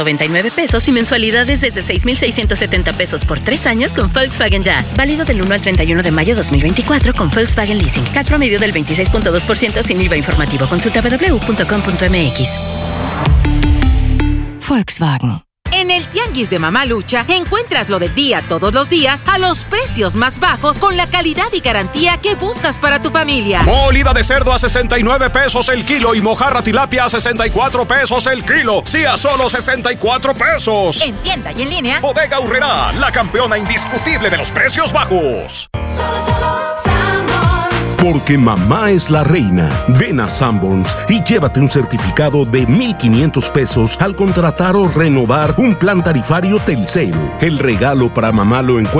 99 pesos y mensualidades desde 6,670 pesos por 3 años con Volkswagen Jazz. Válido del 1 al 31 de mayo 2024 con Volkswagen Leasing. CAT promedio del 26.2% sin IVA informativo. Consulta www.com.mx. Volkswagen. En el Tianguis de Mamalucha encuentras lo del día todos los días a los precios más bajos con la calidad y garantía que buscas para tu familia. Molida de cerdo a 69 pesos el kilo y mojarra tilapia a 64 pesos el kilo. Sí, a solo 64 pesos. En tienda y en línea. Bodega Aurrerá, la campeona indiscutible de los precios bajos. Porque mamá es la reina. Ven a Sanborns y llévate un certificado de 1,500 pesos al contratar o renovar un plan tarifario Telcel. El regalo para mamá lo encuentras